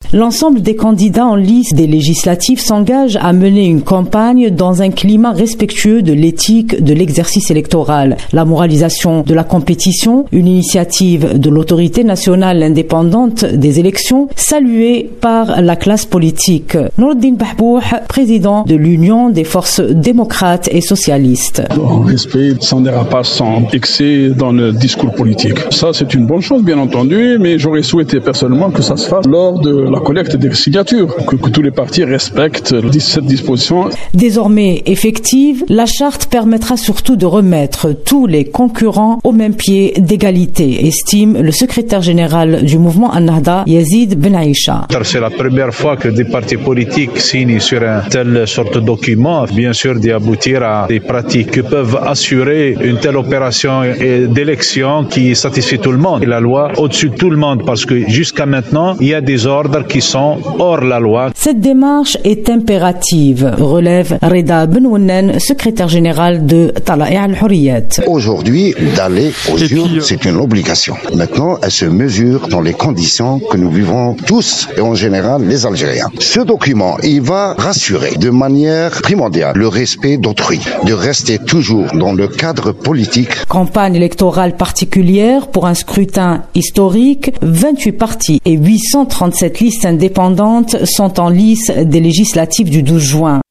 L'ensemble des candidats en lice des législatives s'engagent à mener une campagne dans un climat respectueux de l'éthique de l'exercice électoral. La moralisation de la compétition, une initiative de l'autorité nationale indépendante des élections, saluée par la classe politique. Noureddin Bahbouh, président de l'Union des forces démocrates et socialistes. En respect, sans dérapage, sans excès dans le discours politique. Ça, c'est une bonne chose, bien entendu, mais j'aurais souhaité personnellement que ça se fasse lors de la collecte des signatures, que tous les partis respectent cette disposition. Désormais effective, la charte permettra surtout de remettre tous les concurrents au même pied d'égalité, estime le secrétaire général du mouvement An-Nahda, Yazid Ben Aïcha. C'est la première fois que des partis politiques signent sur un tel sorte de document, bien sûr d'y aboutir à des pratiques qui peuvent assurer une telle opération d'élection qui satisfait tout le monde. Et la loi au-dessus de tout le monde, parce que jusqu'à maintenant, il y a des ordres qui sont hors la loi. Cette démarche est impérative, relève Reda Benounen, secrétaire général de Tala'i al-Hurriyat. Aujourd'hui, d'aller aux urnes, c'est une obligation. Maintenant, elle se mesure dans les conditions que nous vivons tous et en général les Algériens. Ce document, il va rassurer de manière primordiale le respect d'autrui, de rester toujours dans le cadre politique. Campagne électorale particulière pour un scrutin historique, 28 partis et 837 listes indépendantes sont en lice des législatives du 12 juin.